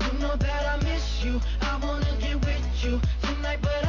You know that I miss you. I wanna get with you tonight, but